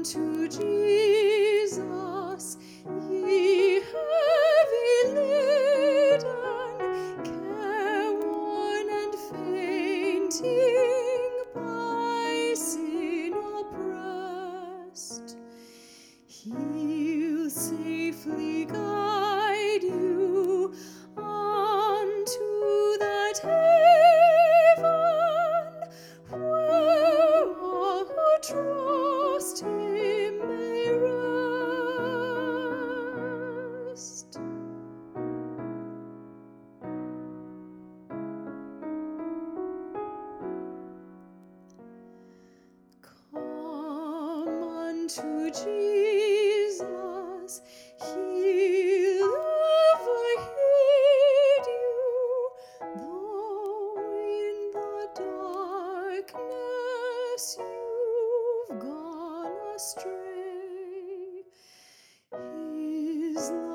to Jesus, ye heavy laden, careworn and fainting, by sin oppressed. He'll safely guide you unto that haven where all who trust Him may rest. Come unto Jesus, He'll ever heed you, though in the darkness you've gone astray. His